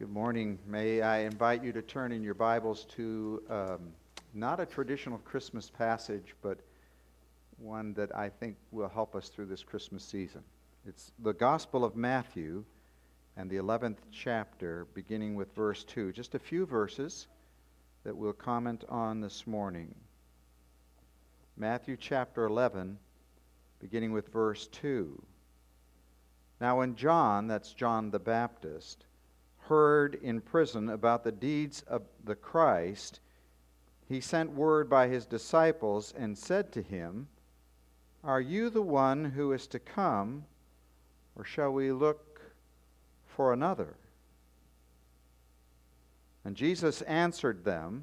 Good morning. May I invite you to turn in your Bibles to not a traditional Christmas passage, but one that I think will help us through this Christmas season. It's the Gospel of Matthew and the 11th chapter, beginning with verse 2. Just a few verses that we'll comment on this morning. Matthew chapter 11, beginning with verse 2. Now when John, that's John the Baptist, heard in prison about the deeds of the Christ, he sent word by his disciples and said to him, "Are you the one who is to come, or shall we look for another?" And Jesus answered them,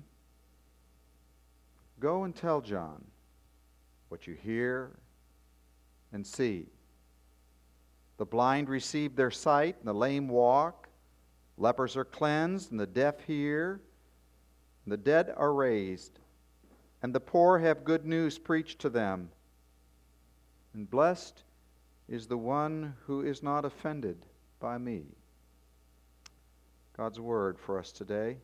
"Go and tell John what you hear and see. The blind receive their sight, and the lame walk. Lepers are cleansed, and the deaf hear. And the dead are raised, and the poor have good news preached to them. And blessed is the one who is not offended by me." God's word for us today.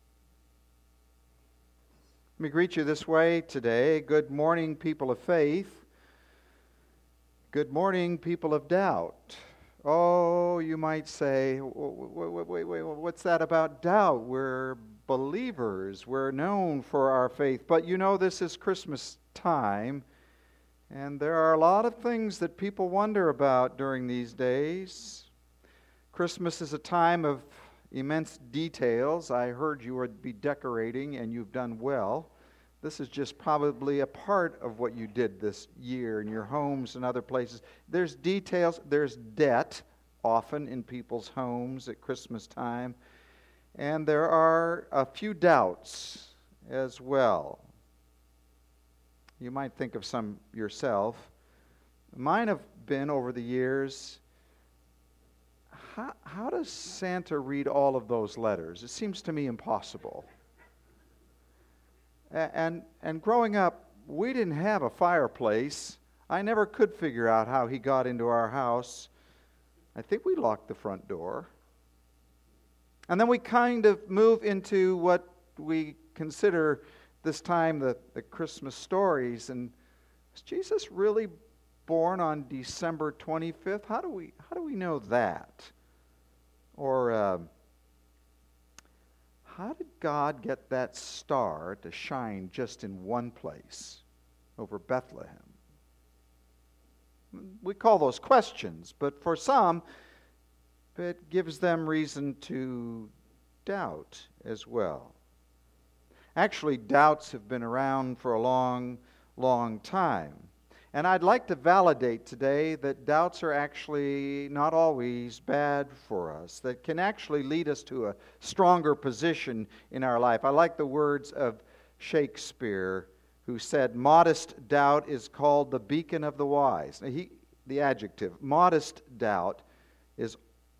Let me greet you this way today. Good morning, people of faith. Good morning, people of doubt. Oh, you might say, wait, what's that about doubt? We're believers. We're known for our faith. But you know, this is Christmas time, and there are a lot of things that people wonder about during these days. Christmas is a time of immense details. I heard you would be decorating, and you've done well. This is just probably a part of what you did this year in your homes and other places. There's details, there's debt often in people's homes at Christmas time, and there are a few doubts as well. You might think of some yourself. Mine have been over the years, how does Santa read all of those letters? It seems to me impossible. And growing up, we didn't have a fireplace. I never could figure out how he got into our house. I think we locked the front door. And then we kind of move into what we consider this time the Christmas stories. And was Jesus really born on December 25th? How do we know that? Or how did God get that star to shine just in one place over Bethlehem? We call those questions, but for some, it gives them reason to doubt as well. Actually, doubts have been around for a long, long time. And I'd like to validate today that doubts are actually not always bad for us, that can actually lead us to a stronger position in our life. I like the words of Shakespeare, who said, "Modest doubt is called the beacon of the wise." Now, the adjective, modest doubt, is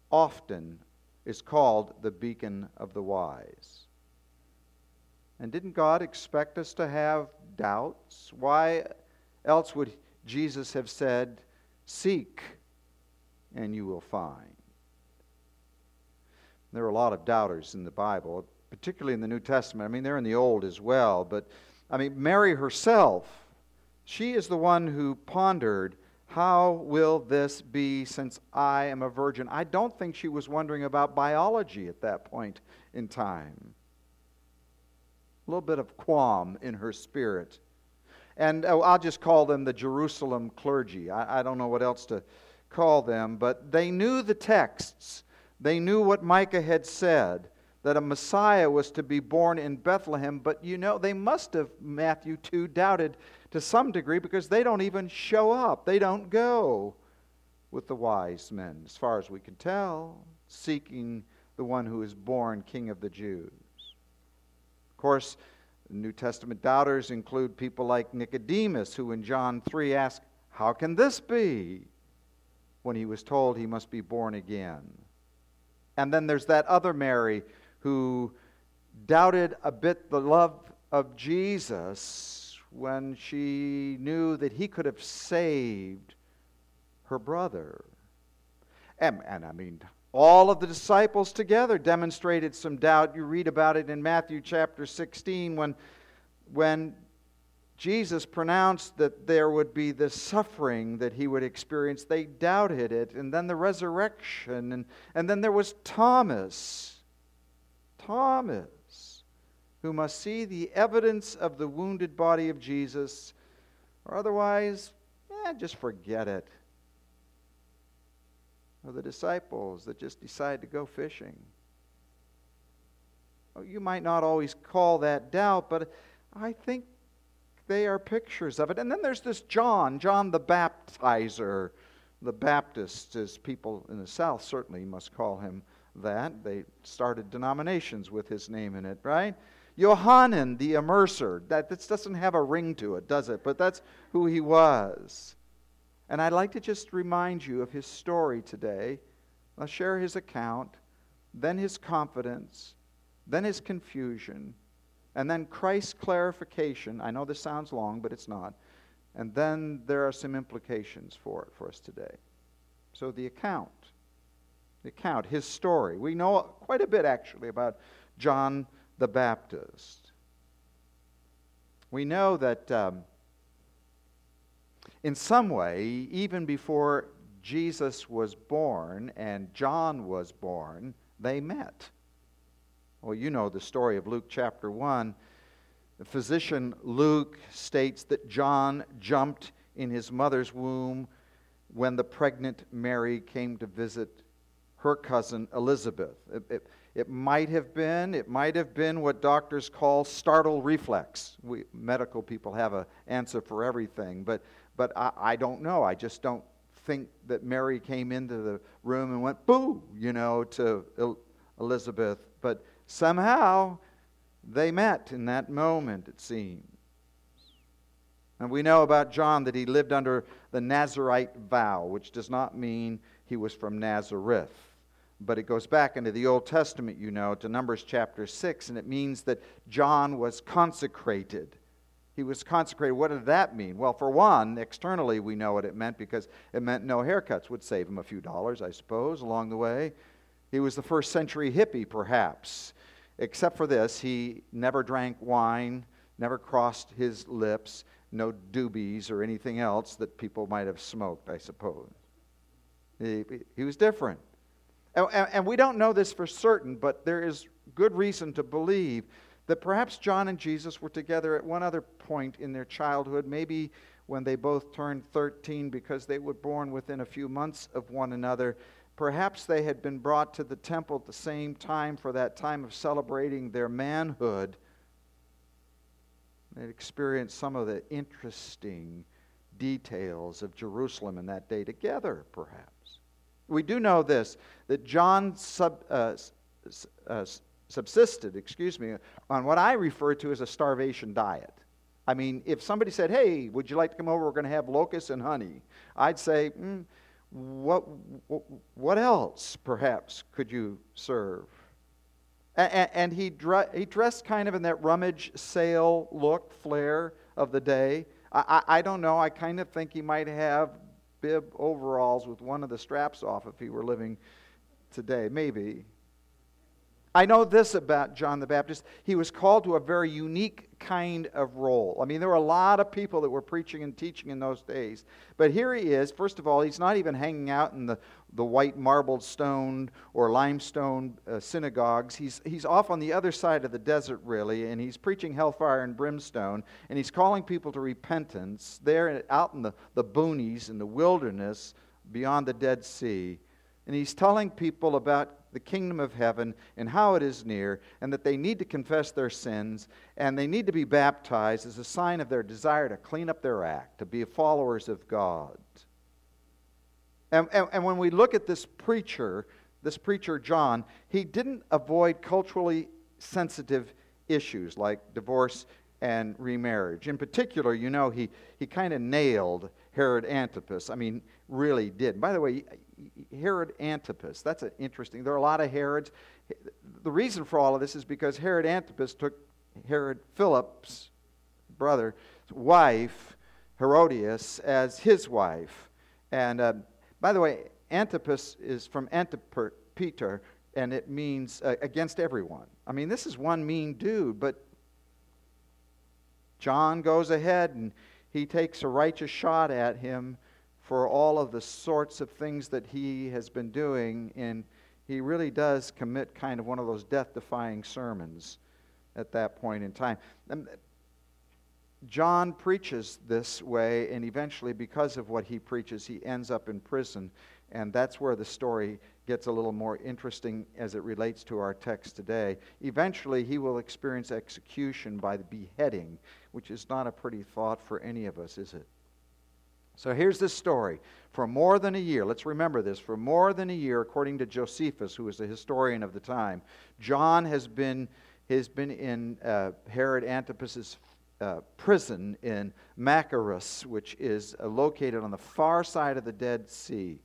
called the beacon of the wise. And didn't God expect us to have doubts? Why else would Jesus have said, "Seek and you will find"? There are a lot of doubters in the Bible, particularly in the New Testament. I mean, they're in the Old as well. But, Mary herself, she is the one who pondered, how will this be since I am a virgin? I don't think she was wondering about biology at that point in time. A little bit of qualm in her spirit. And I'll just call them the Jerusalem clergy. I don't know what else to call them, but they knew the texts. They knew what Micah had said, that a Messiah was to be born in Bethlehem. But they must have, Matthew 2, doubted to some degree, because they don't even show up. They don't go with the wise men, as far as we can tell, seeking the one who is born King of the Jews. Of course, New Testament doubters include people like Nicodemus, who in John 3 asked, "How can this be?" when he was told he must be born again. And then there's that other Mary who doubted a bit the love of Jesus when she knew that he could have saved her brother. And All of the disciples together demonstrated some doubt. You read about it in Matthew chapter 16 when Jesus pronounced that there would be this suffering that he would experience. They doubted it. And then the resurrection. And then there was Thomas, who must see the evidence of the wounded body of Jesus, or otherwise, just forget it. Or the disciples that just decide to go fishing. You might not always call that doubt, but I think they are pictures of it. And then there's this John the Baptizer. The Baptists, as people in the South certainly must call him that. They started denominations with his name in it, right? Yohanan the Immerser. This doesn't have a ring to it, does it? But that's who he was. And I'd like to just remind you of his story today. I'll share his account, then his confidence, then his confusion, and then Christ's clarification. I know this sounds long, but it's not. And then there are some implications for it for us today. So the account, his story. We know quite a bit actually about John the Baptist. We know that in some way, even before Jesus was born and John was born, they met. Well, you know the story of Luke chapter 1. The physician Luke states that John jumped in his mother's womb when the pregnant Mary came to visit her cousin Elizabeth. It might have been what doctors call startle reflex. We medical people have an answer for everything, but I don't know. I just don't think that Mary came into the room and went, boo, to Elizabeth. But somehow they met in that moment, it seems. And we know about John that he lived under the Nazirite vow, which does not mean he was from Nazareth. But it goes back into the Old Testament, to Numbers chapter 6, and it means that John was consecrated. He was consecrated. What did that mean? Well, for one, externally we know what it meant because it meant no haircuts. Would save him a few dollars, I suppose, along the way. He was the first century hippie, perhaps. Except for this, he never drank wine, never crossed his lips, no doobies or anything else that people might have smoked, I suppose. He was different. And we don't know this for certain, but there is good reason to believe that perhaps John and Jesus were together at one other point in their childhood, maybe when they both turned 13 because they were born within a few months of one another. Perhaps they had been brought to the temple at the same time for that time of celebrating their manhood. They'd experienced some of the interesting details of Jerusalem in that day together, perhaps. We do know this, that John subsisted, on what I refer to as a starvation diet. I mean, if somebody said, hey, would you like to come over? We're going to have locusts and honey. I'd say, what else, perhaps, could you serve? And he dressed kind of in that rummage sale look, flair of the day. I don't know. I kind of think he might have bib overalls with one of the straps off if he were living today. Maybe. I know this about John the Baptist. He was called to a very unique kind of role. I mean, there were a lot of people that were preaching and teaching in those days. But here he is. First of all, he's not even hanging out in the white marbled stone or limestone synagogues. He's off on the other side of the desert, really, and he's preaching hellfire and brimstone, and he's calling people to repentance there out in the boonies, in the wilderness, beyond the Dead Sea. And he's telling people about the kingdom of heaven and how it is near, and that they need to confess their sins, and they need to be baptized as a sign of their desire to clean up their act, to be followers of God. And when we look at this preacher John, he didn't avoid culturally sensitive issues like divorce and remarriage. In particular, he kind of nailed Herod Antipas. I mean, really did. By the way, Herod Antipas, that's interesting. There are a lot of Herods. The reason for all of this is because Herod Antipas took Herod Philip's brother's wife, Herodias, as his wife. And by the way, Antipas is from Peter, and it means against everyone. I mean, this is one mean dude, but John goes ahead and he takes a righteous shot at him for all of the sorts of things that he has been doing, and he really does commit kind of one of those death-defying sermons at that point in time. John preaches this way, and eventually, because of what he preaches, he ends up in prison, and that's where the story gets a little more interesting as it relates to our text today. Eventually, he will experience execution by the beheading, which is not a pretty thought for any of us, is it? So here's this story. For more than a year, let's remember this, for more than a year, according to Josephus, who was the historian of the time, John has been in Herod Antipas's prison in Machaerus, which is located on the far side of the Dead Sea.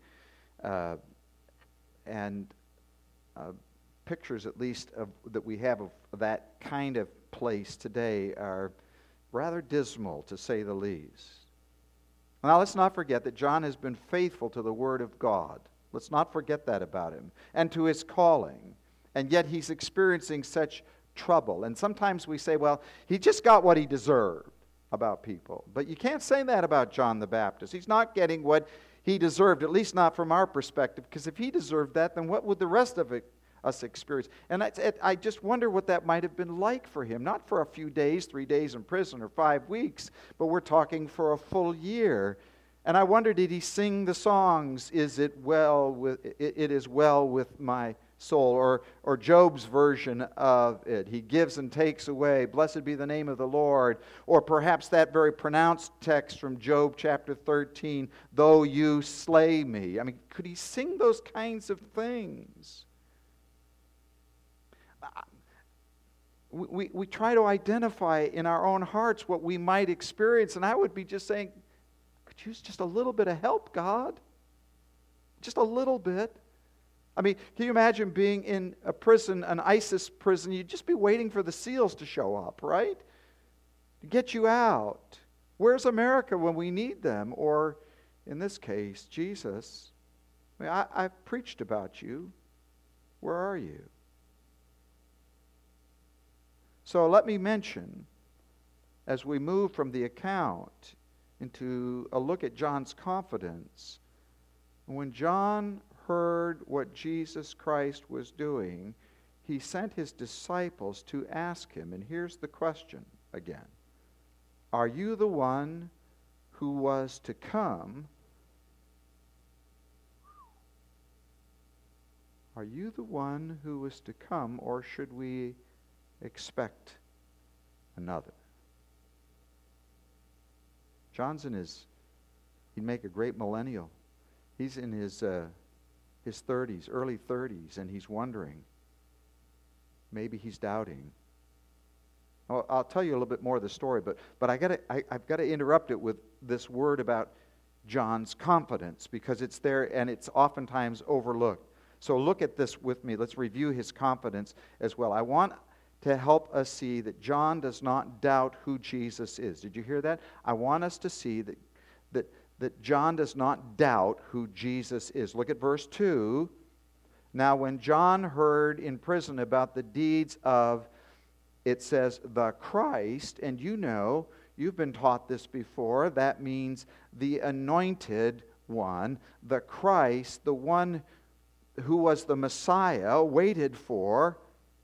And pictures, at least, that we have of that kind of place today are rather dismal, to say the least. Now, let's not forget that John has been faithful to the Word of God. Let's not forget that about him, and to his calling. And yet he's experiencing such trouble. And sometimes we say, well, he just got what he deserved about people. But you can't say that about John the Baptist. He's not getting what he deserved, at least not from our perspective, because if he deserved that, then what would the rest of us experience? And I just wonder what that might have been like for him. Not for a few days, 3 days in prison, or 5 weeks, but we're talking for a full year. And I wonder, did he sing the songs, it is well with my soul, or Job's version of it, he gives and takes away, blessed be the name of the Lord, or perhaps that very pronounced text from Job chapter 13, though you slay me. I mean, could he sing those kinds of things? We try to identify in our own hearts what we might experience, and I would be just saying, could you use just a little bit of help, God? Just a little bit. I mean, can you imagine being in a prison, an ISIS prison? You'd just be waiting for the SEALs to show up, right? To get you out. Where's America when we need them? Or, in this case, Jesus. I mean, I've preached about you. Where are you? So let me mention, as we move from the account into a look at John's confidence, when John heard what Jesus Christ was doing, he sent his disciples to ask him, and here's the question again. Are you the one who was to come? Are you the one who was to come, or should we expect another? John's he'd make a great millennial. He's in his 30s, early 30s, and he's wondering. Maybe he's doubting. I'll tell you a little bit more of the story, but I've got to interrupt it with this word about John's confidence, because it's there and it's oftentimes overlooked. So look at this with me. Let's review his confidence as well. I want to help us see that John does not doubt who Jesus is. Did you hear that? I want us to see that John does not doubt who Jesus is. Look at verse 2. Now when John heard in prison about the deeds of, it says, the Christ, and you know, you've been taught this before, that means the anointed one, the Christ, the one who was the Messiah, waited for.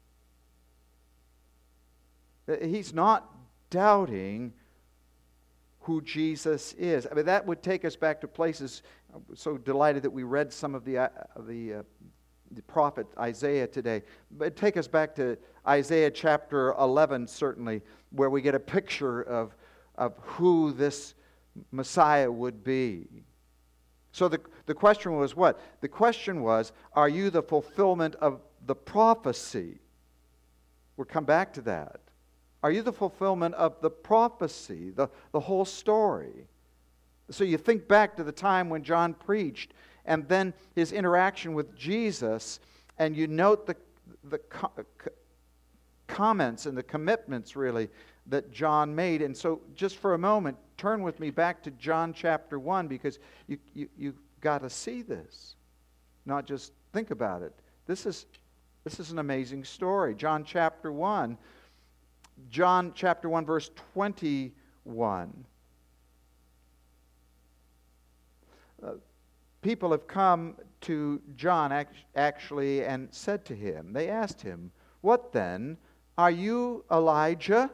He's not doubting who Jesus is. I mean, that would take us back to places. I'm so delighted that we read some of the prophet Isaiah today. But take us back to Isaiah chapter 11, certainly, where we get a picture of who this Messiah would be. So the question was what? The question was, are you the fulfillment of the prophecy? We'll come back to that. Are you the fulfillment of the prophecy, the whole story? So you think back to the time when John preached, and then his interaction with Jesus, and you note the comments and the commitments, really, that John made. And so just for a moment, turn with me back to John chapter 1, because you've got to see this. Not just think about it. This is an amazing story. John chapter 1, verse 21. People have come to John actually and said to him, they asked him, "What then? Are you Elijah?"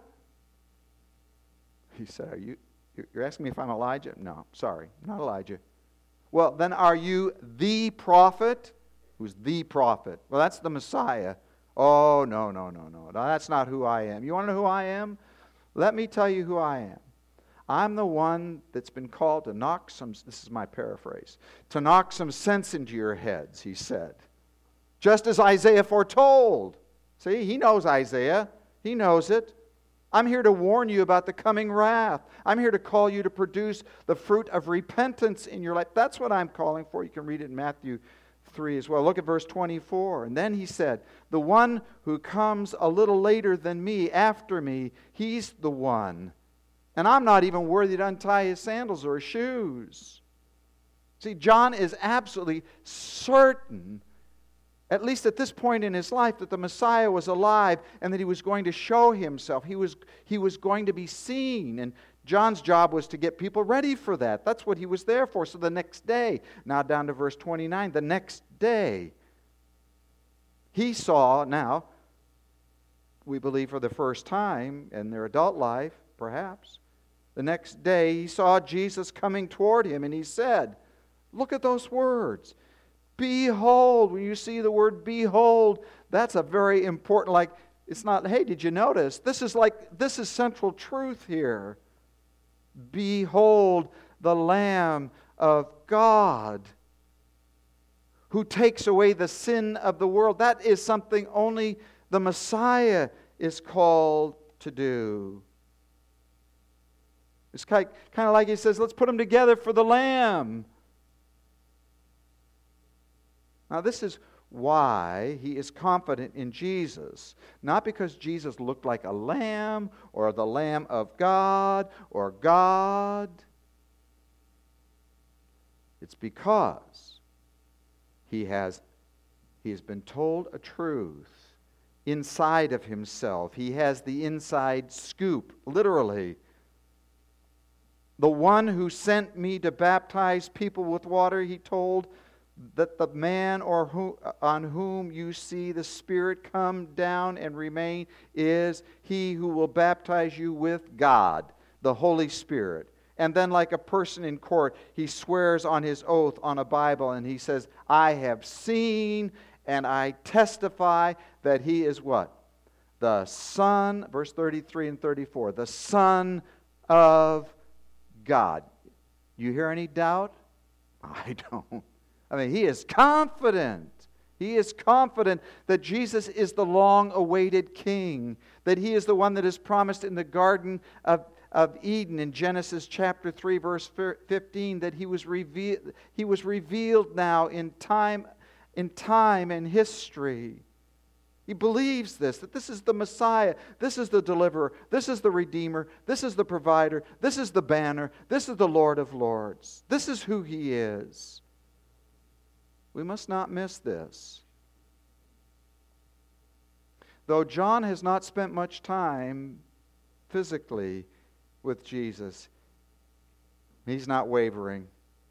He said, You're asking me if I'm Elijah? No, sorry, not Elijah. Well, then are you the prophet? Who's the prophet? Well, that's the Messiah. Oh, no. That's not who I am. You want to know who I am? Let me tell you who I am. I'm the one that's been called to knock this is my paraphrase, to knock some sense into your heads, he said. Just as Isaiah foretold. See, he knows Isaiah. He knows it. I'm here to warn you about the coming wrath. I'm here to call you to produce the fruit of repentance in your life. That's what I'm calling for. You can read it in Matthew 3 as well. Look at verse 24. And then he said, "The one who comes a little later than me, after me, he's the one. And I'm not even worthy to untie his sandals or his shoes." See, John is absolutely certain, at least at this point in his life, that the Messiah was alive and that he was going to show himself. He was going to be seen. And John's job was to get people ready for that. That's what he was there for. So the next day, now down to verse 29, the next day, he saw, now, we believe for the first time in their adult life, perhaps, the next day he saw Jesus coming toward him, and he said, look at those words, "Behold." When you see the word "behold," that's a very important, like, it's not, hey, did you notice? This is central truth here. "Behold the Lamb of God who takes away the sin of the world." That is something only the Messiah is called to do. It's kind of like he says, let's put them together for the Lamb. Now this is why he is confident in Jesus. Not because Jesus looked like a lamb or the Lamb of God or God. It's because he has been told a truth inside of himself. He has the inside scoop, literally. The one who sent me to baptize people with water, he told, that the man on whom you see the Spirit come down and remain is he who will baptize you with God, the Holy Spirit. And then like a person in court, he swears on his oath on a Bible and he says, "I have seen and I testify that he is" what? The Son, verse 33 and 34, the Son of God. You hear any doubt? I don't. I mean, he is confident. He is confident that Jesus is the long-awaited King, that he is the one that is promised in the Garden of Eden in Genesis chapter 3, verse 15, that he was revealed now in time and history. He believes this, that this is the Messiah, this is the deliverer, this is the Redeemer, this is the provider, this is the banner, this is the Lord of Lords. This is who he is. We must not miss this. Though John has not spent much time physically with Jesus, he's not wavering.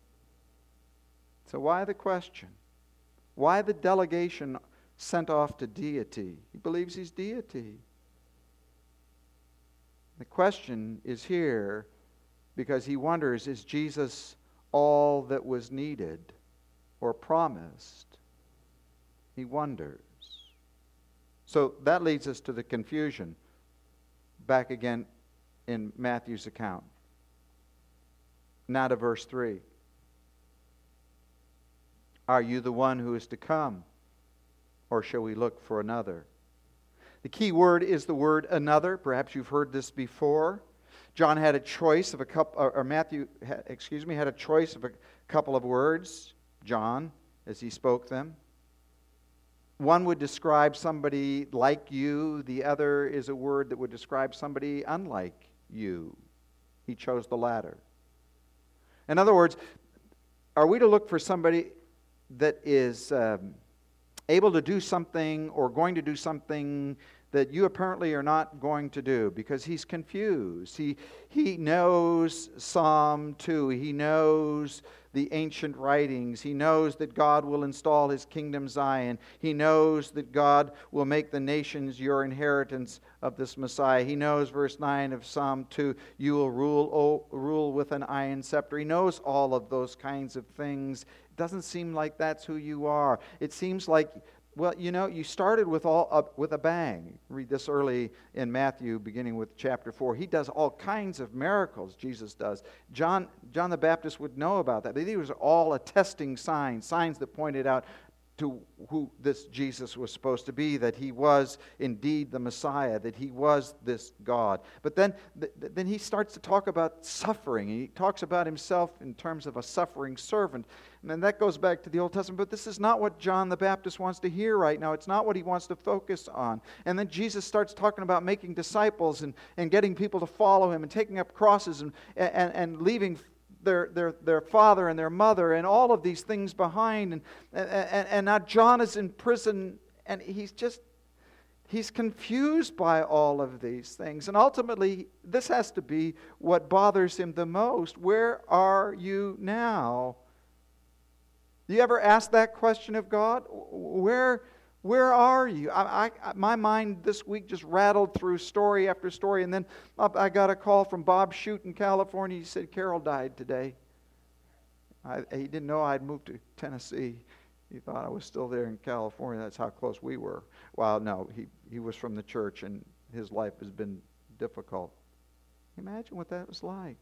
So why the question? Why the delegation sent off to deity? He believes he's deity. The question is here because he wonders, is Jesus all that was needed or promised? He wonders. So that leads us to the confusion. Back again in Matthew's account. Now to verse 3. Are you the one who is to come, or shall we look for another? The key word is the word "another." Perhaps you've heard this before. John had a choice of a couple, or Matthew, had a choice of a couple of words. John, as he spoke them. One would describe somebody like you. The other is a word that would describe somebody unlike you. He chose the latter. In other words, are we to look for somebody that is able to do something or going to do something that you apparently are not going to do because he's confused. He knows Psalm 2. He knows the ancient writings. He knows that God will install his kingdom Zion. He knows that God will make the nations your inheritance of this Messiah. He knows, verse 9 of Psalm 2, you will rule with an iron scepter. He knows all of those kinds of things. It doesn't seem like that's who you are. It seems like, well, you started with a bang. Read this early in Matthew, beginning with chapter 4. He does all kinds of miracles, Jesus does. John the Baptist would know about that. These were all attesting signs that pointed out to who this Jesus was supposed to be, that he was indeed the Messiah, that he was this God. But then he starts to talk about suffering. He talks about himself in terms of a suffering servant. And then that goes back to the Old Testament. But this is not what John the Baptist wants to hear right now. It's not what he wants to focus on. And then Jesus starts talking about making disciples and getting people to follow him and taking up crosses and leaving their father and their mother and all of these things behind. And now John is in prison, and he's confused by all of these things. And ultimately, this has to be what bothers him the most. Where are you now? Do you ever ask that question of God? Where are you? My mind this week just rattled through story after story, and then I got a call from Bob Shute in California. He said Carol died today. He didn't know I'd moved to Tennessee. He thought I was still there in California. That's how close we were. Well, no, he was from the church, and his life has been difficult. Imagine what that was like.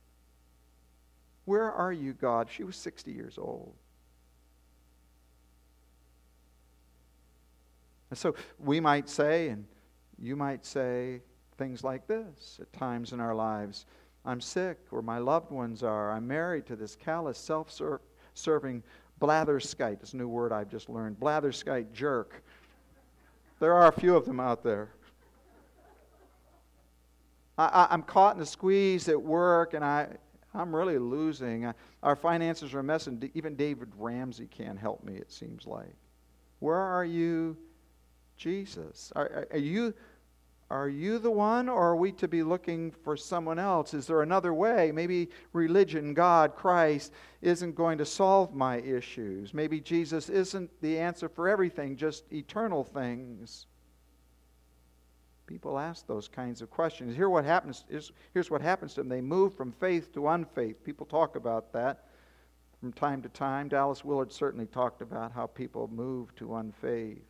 Where are you, God? She was 60 years old. And so we might say, and you might say, things like this at times in our lives. I'm sick, or my loved ones are. I'm married to this callous, self-serving blatherskite. It's a new word I've just learned. Blatherskite jerk. There are a few of them out there. I'm caught in a squeeze at work, and I'm really losing. Our finances are a mess, and even David Ramsey can't help me, it seems like. Where are you, Jesus? Are you the one, or are we to be looking for someone else? Is there another way? Maybe religion, God, Christ, isn't going to solve my issues. Maybe Jesus isn't the answer for everything, just eternal things. People ask those kinds of questions. Here's what happens to them. They move from faith to unfaith. People talk about that from time to time. Dallas Willard certainly talked about how people move to unfaith.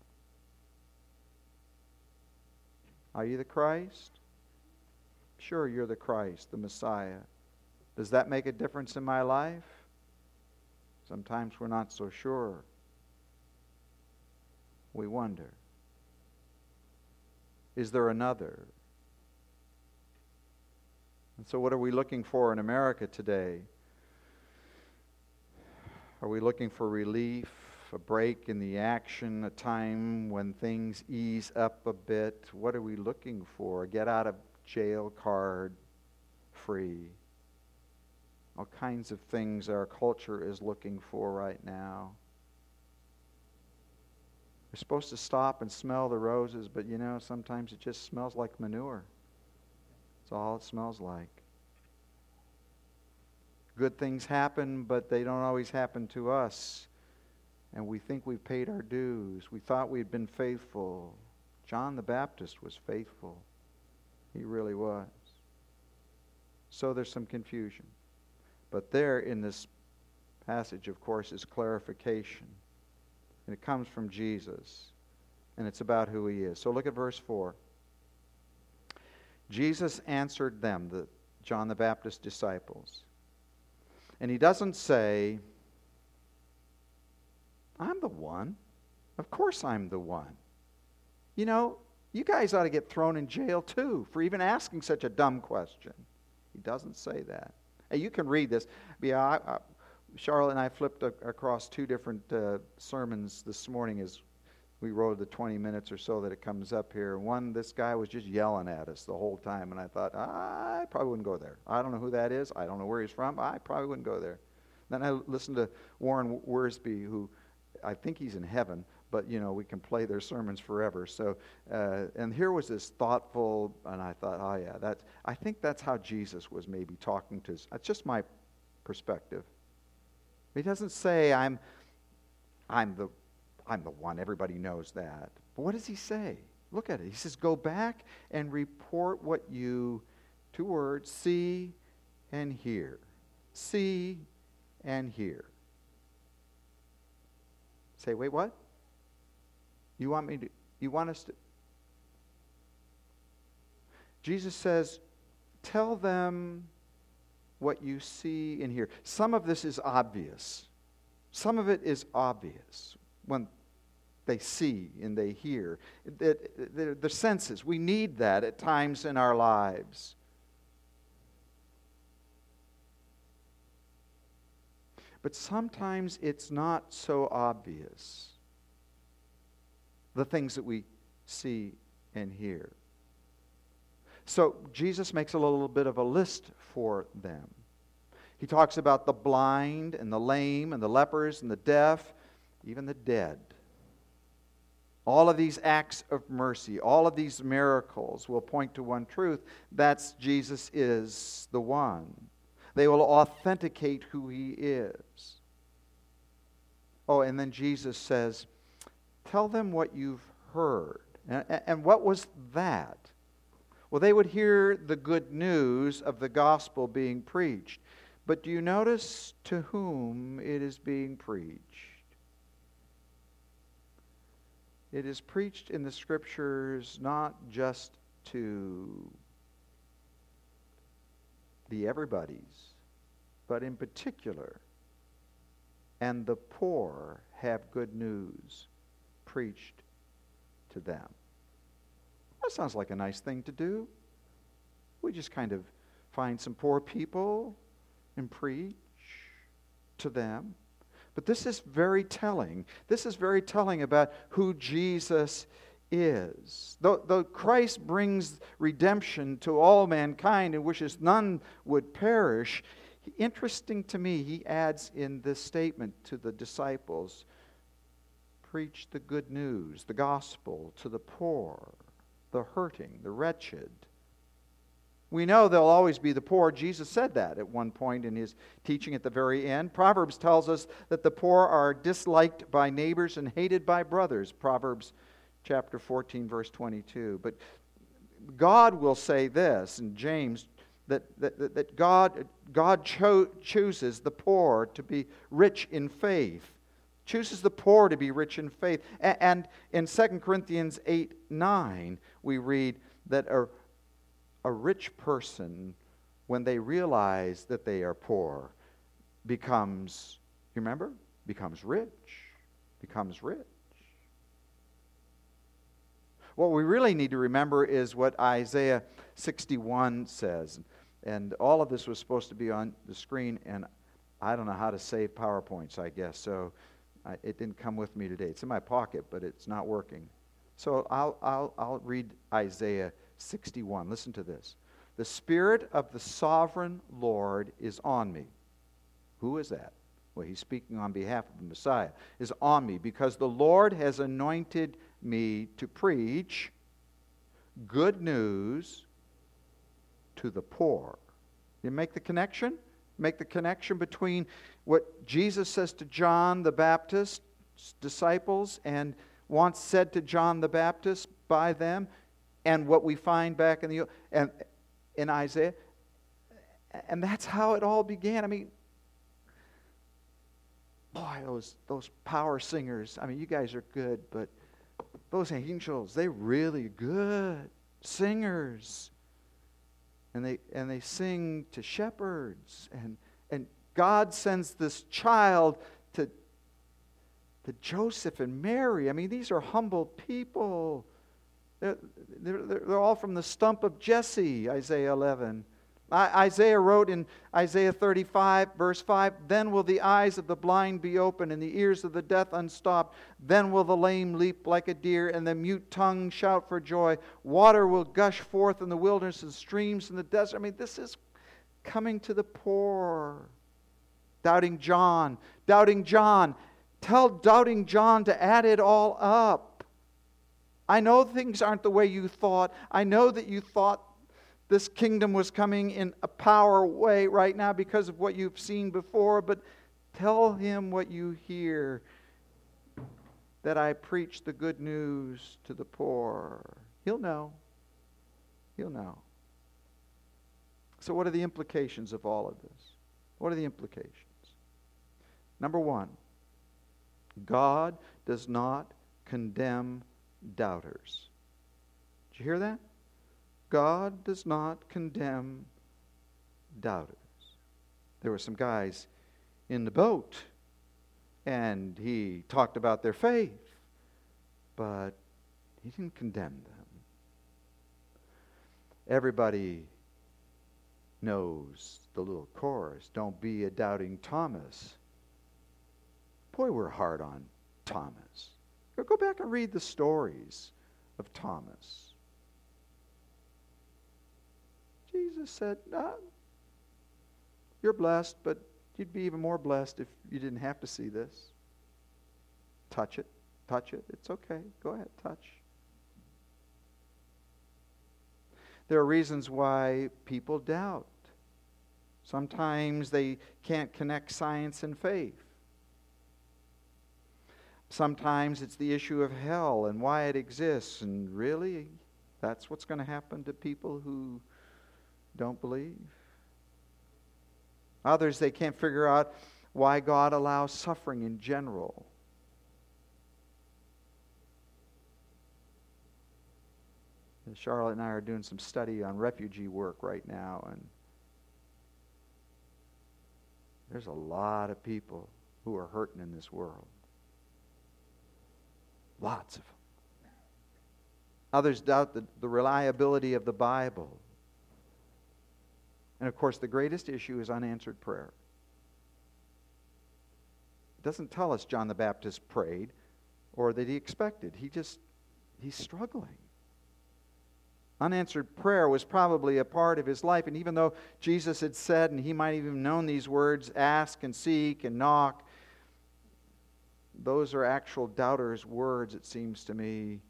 Are you the Christ? Sure, you're the Christ, the Messiah. Does that make a difference in my life? Sometimes we're not so sure. We wonder. Is there another? And so what are we looking for in America today? Are we looking for relief? A break in the action, a time when things ease up a bit? What are we looking for? A get out of jail card free. All kinds of things our culture is looking for right now. We're supposed to stop and smell the roses, but sometimes it just smells like manure. That's all it smells like. Good things happen, but they don't always happen to us. And we think we've paid our dues. We thought we'd been faithful. John the Baptist was faithful. He really was. So there's some confusion. But there in this passage, of course, is clarification. And it comes from Jesus. And it's about who he is. So look at verse 4. Jesus answered them, the John the Baptist disciples. And he doesn't say, I'm the one. Of course I'm the one. You guys ought to get thrown in jail too for even asking such a dumb question. He doesn't say that. Hey, you can read this. Charlotte and I flipped across two different sermons this morning as we rode the 20 minutes or so that it comes up here. One, this guy was just yelling at us the whole time, and I thought, I probably wouldn't go there. I don't know who that is. I don't know where he's from. I probably wouldn't go there. Then I listened to Warren Worsby, who I think he's in heaven, but we can play their sermons forever. So, and here was this thoughtful, and I thought, oh yeah, I think that's how Jesus was maybe talking to us. That's just my perspective. He doesn't say I'm the one. Everybody knows that. But what does he say? Look at it. He says, go back and report what you, 2 words, see and hear. See and hear. Say, wait, what? You want us to? Jesus says, tell them what you see and hear. Some of this is obvious. Some of it is obvious when they see and they hear. The senses, we need that at times in our lives. But sometimes it's not so obvious, the things that we see and hear. So Jesus makes a little bit of a list for them. He talks about the blind and the lame and the lepers and the deaf, even the dead. All of these acts of mercy, all of these miracles will point to one truth. That's Jesus is the one. They will authenticate who he is. Oh, and then Jesus says, tell them what you've heard. And what was that? Well, they would hear the good news of the gospel being preached. But do you notice to whom it is being preached? It is preached in the Scriptures not just to the everybody's, but in particular, and the poor have good news preached to them. That sounds like a nice thing to do. We just kind of find some poor people and preach to them. But this is very telling. This is very telling about who Jesus is. Though Christ brings redemption to all mankind and wishes none would perish, interesting to me, he adds in this statement to the disciples, preach the good news, the gospel to the poor, the hurting, the wretched. We know there'll always be the poor. Jesus said that at one point in his teaching at the very end. Proverbs tells us that the poor are disliked by neighbors and hated by brothers. Proverbs chapter 14, verse 22. But God will say this in James, that God chooses the poor to be rich in faith. Chooses the poor to be rich in faith. And in 2 Corinthians 8:9, we read that a rich person, when they realize that they are poor, becomes, you remember? Becomes rich. Becomes rich. What we really need to remember is what Isaiah 61 says. And all of this was supposed to be on the screen, and I don't know how to save PowerPoints, I guess. So it didn't come with me today. It's in my pocket, but it's not working. So I'll read Isaiah 61. Listen to this. The Spirit of the Sovereign Lord is on me. Who is that? Well, he's speaking on behalf of the Messiah. Is on me because the Lord has anointed me to preach good news to the poor. You make the connection? Make the connection between what Jesus says to John the Baptist's disciples and once said to John the Baptist by them, and what we find back in Isaiah. And that's how it all began. I mean, boy, those power singers, I mean, you guys are good, but those angels, they're really good singers. And they sing to shepherds. And God sends this child to Joseph and Mary. I mean, these are humble people. They're all from the stump of Jesse, Isaiah 11. Isaiah wrote in Isaiah 35, verse 5, then will the eyes of the blind be opened and the ears of the deaf unstopped. Then will the lame leap like a deer and the mute tongue shout for joy. Water will gush forth in the wilderness and streams in the desert. I mean, this is coming to the poor. Doubting John. Tell doubting John to add it all up. I know things aren't the way you thought. I know that you thought this kingdom was coming in a power way right now because of what you've seen before, but tell him what you hear, that I preach the good news to the poor. He'll know. He'll know. So what are the implications of all of this? What are the implications? Number one, God does not condemn doubters. Did you hear that? God does not condemn doubters. There were some guys in the boat, and he talked about their faith, but he didn't condemn them. Everybody knows the little chorus, "Don't be a doubting Thomas." Boy, we're hard on Thomas. Go back and read the stories of Thomas. Jesus said, you're blessed, but you'd be even more blessed if you didn't have to see this. Touch it. It's okay. Go ahead, touch. There are reasons why people doubt. Sometimes they can't connect science and faith. Sometimes it's the issue of hell and why it exists. And really, that's what's going to happen to people who don't believe. Others, they can't figure out why God allows suffering in general. And Charlotte and I are doing some study on refugee work right now, and there's a lot of people who are hurting in this world. Lots of them. Others doubt the reliability of the Bible. And of course, the greatest issue is unanswered prayer. It doesn't tell us John the Baptist prayed or that he expected. He's struggling. Unanswered prayer was probably a part of his life. And even though Jesus had said, and he might even have known these words, ask and seek and knock, those are actual doubters' words, it seems to me.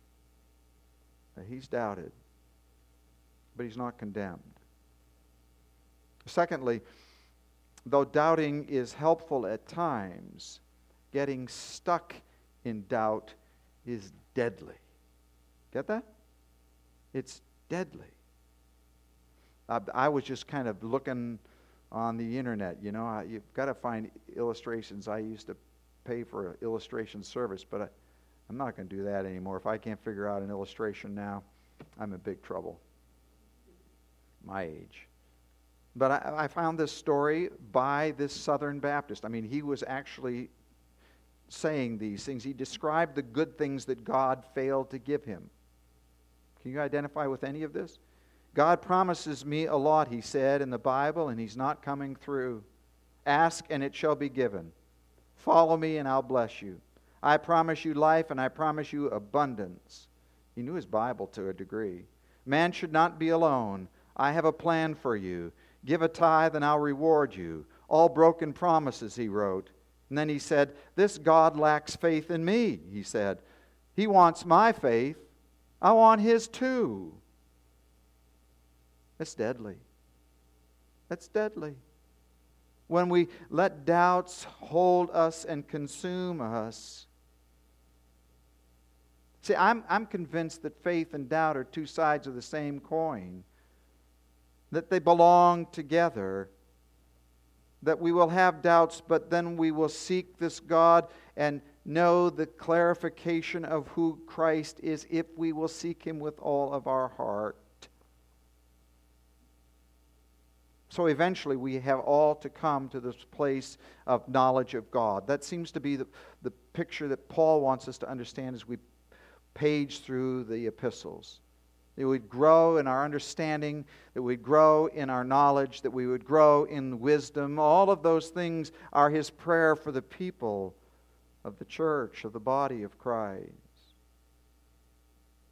He's doubted, but he's not condemned. Secondly, though doubting is helpful at times, getting stuck in doubt is deadly. Get that? It's deadly. I was just kind of looking on the internet. You've got to find illustrations. I used to pay for an illustration service, but I'm not going to do that anymore. If I can't figure out an illustration now, I'm in big trouble. My age. But I found this story by this Southern Baptist. I mean, he was actually saying these things. He described the good things that God failed to give him. Can you identify with any of this? God promises me a lot, he said in the Bible, and he's not coming through. Ask and it shall be given. Follow me and I'll bless you. I promise you life and I promise you abundance. He knew his Bible to a degree. Man should not be alone. I have a plan for you. Give a tithe and I'll reward you. All broken promises, he wrote. And then he said, this God lacks faith in me, he said. He wants my faith. I want his too. That's deadly. That's deadly. When we let doubts hold us and consume us. See, I'm convinced that faith and doubt are two sides of the same coin. That they belong together. That we will have doubts, but then we will seek this God and know the clarification of who Christ is if we will seek him with all of our heart. So eventually we have all to come to this place of knowledge of God. That seems to be the picture that Paul wants us to understand as we page through the epistles. That we would grow in our understanding, that we would grow in our knowledge, that we would grow in wisdom. All of those things are his prayer for the people of the church, of the body of Christ.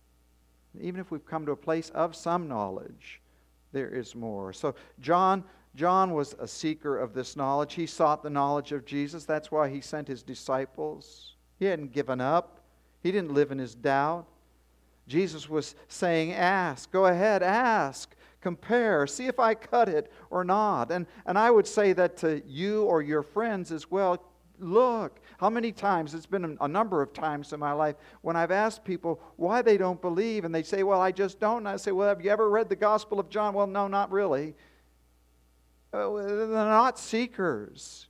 Even if we've come to a place of some knowledge, there is more. So John John was a seeker of this knowledge. He sought the knowledge of Jesus. That's why he sent his disciples. He hadn't given up. He didn't live in his doubt. Jesus was saying, ask. Go ahead, ask. Compare. See if I cut it or not. And I would say that to you or your friends as well. Look, how many times, it's been a number of times in my life, when I've asked people why they don't believe, and they say, well, I just don't. And I say, well, have you ever read the Gospel of John? Well, no, not really. They're not seekers.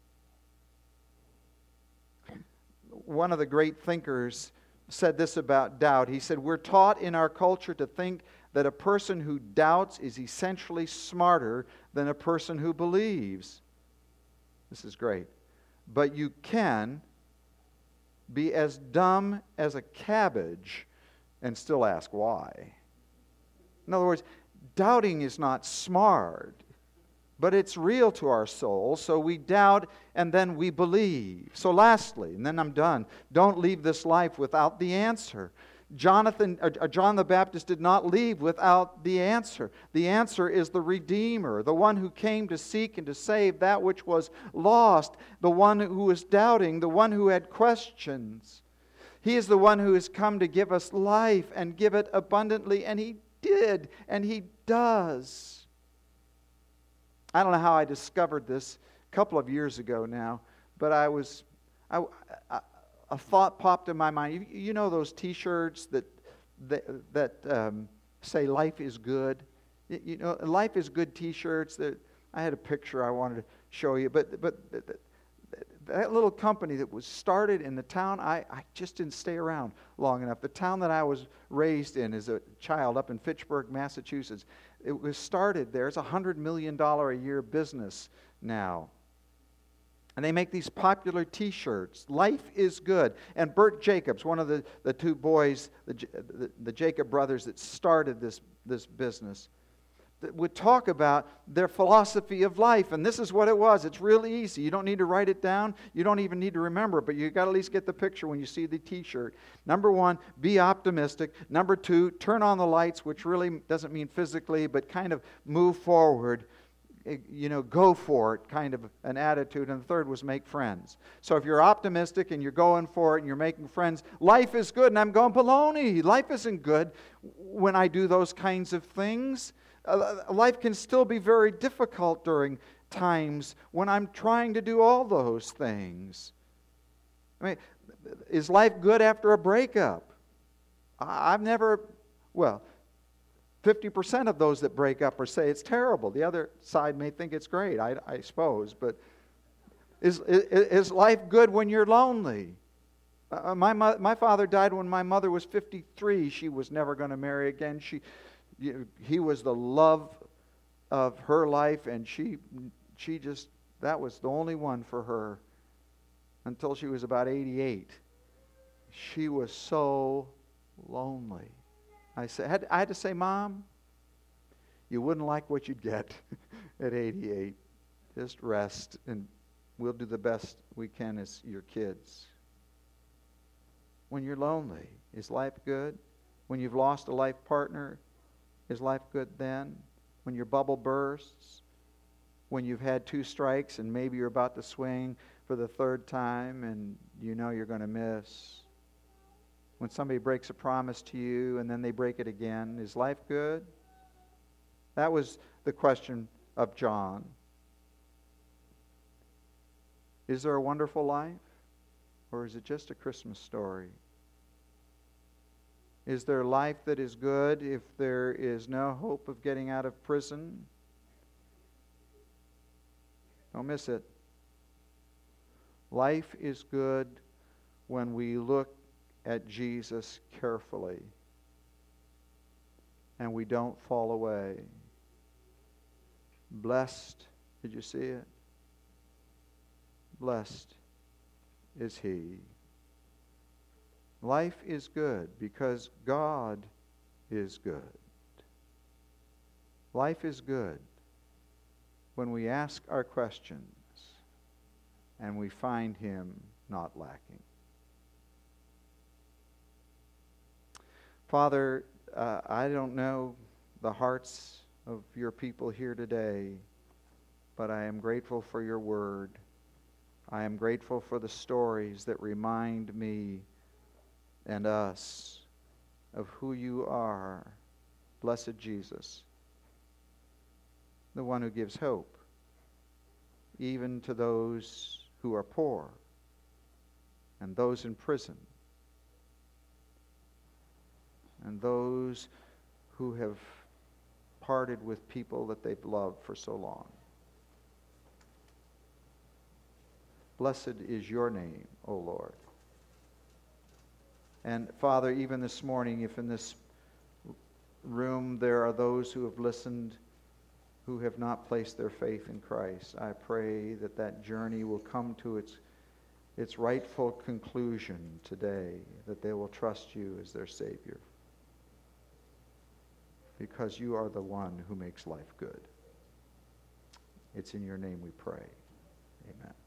One of the great thinkers said this about doubt. He said, we're taught in our culture to think that a person who doubts is essentially smarter than a person who believes. This is great. But you can be as dumb as a cabbage and still ask why. In other words, doubting is not smart, but it's real to our soul, so we doubt and then we believe. So lastly, and then I'm done, don't leave this life without the answer. John the Baptist did not leave without the answer. The answer is the Redeemer, the one who came to seek and to save that which was lost, the one who was doubting, the one who had questions. He is the one who has come to give us life and give it abundantly, and He did, and He does. I don't know how I discovered this a couple of years ago now, but a thought popped in my mind. You know those T-shirts that say "Life is good." You know, "Life is good" T-shirts. I had a picture I wanted to show you, but that little company that was started in the town, I just didn't stay around long enough. The town that I was raised in as a child, up in Fitchburg, Massachusetts, it was started there. It's a $100 million a year business now. And they make these popular T-shirts. Life is good. And Bert Jacobs, one of the two boys, the Jacob brothers that started this business, would talk about their philosophy of life. And this is what it was. It's really easy. You don't need to write it down. You don't even need to remember it. But you've got to at least get the picture when you see the T-shirt. Number one, be optimistic. Number two, turn on the lights, which really doesn't mean physically, but kind of move forward. You know, go for it, kind of an attitude. And the third was make friends. So if you're optimistic and you're going for it and you're making friends, life is good. And I'm going, baloney. Life isn't good when I do those kinds of things. Life can still be very difficult during times when I'm trying to do all those things. I mean, is life good after a breakup? I've never, 50% of those that break up or say it's terrible. The other side may think it's great, I suppose. But is life good when you're lonely? My father died when my mother was 53. She was never going to marry again. He was the love of her life, and she just, that was the only one for her until she was about 88. She was so lonely. I had to say, Mom, you wouldn't like what you'd get at 88. Just rest, and we'll do the best we can as your kids. When you're lonely, is life good? When you've lost a life partner, is life good then? When your bubble bursts? When you've had 2 strikes and maybe you're about to swing for the 3rd time and you know you're going to miss? When somebody breaks a promise to you and then they break it again, is life good? That was the question of John. Is there a wonderful life? Or is it just a Christmas story? Is there life that is good if there is no hope of getting out of prison? Don't miss it. Life is good when we look at Jesus carefully and we don't fall away. Blessed, did you see it? Blessed is He. Life is good because God is good. Life is good when we ask our questions and we find Him not lacking. Father, I don't know the hearts of your people here today, but I am grateful for your word. I am grateful for the stories that remind me and us of who you are, blessed Jesus, the one who gives hope, even to those who are poor and those in prison and those who have parted with people that they've loved for so long. Blessed is your name, O Lord. And Father, even this morning, if in this room there are those who have listened who have not placed their faith in Christ, I pray that that journey will come to its rightful conclusion today, that they will trust you as their Savior, because you are the one who makes life good. It's in your name we pray. Amen.